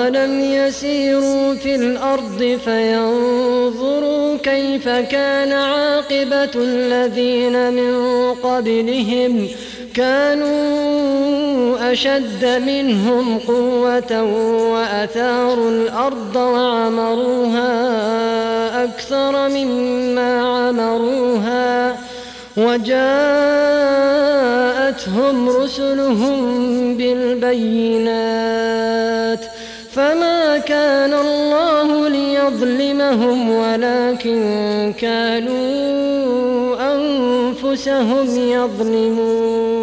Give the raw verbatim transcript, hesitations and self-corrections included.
أولم يسيروا في الأرض فينظروا كيف كان عاقبة الذين من قبلهم كانوا أشد منهم قوة وأثاروا الأرض وعمروها أكثر مما عمروها وجاءتهم رسلهم بالبينات فما كان الله ليظلمهم ولكن كانوا أنفسهم يظلمون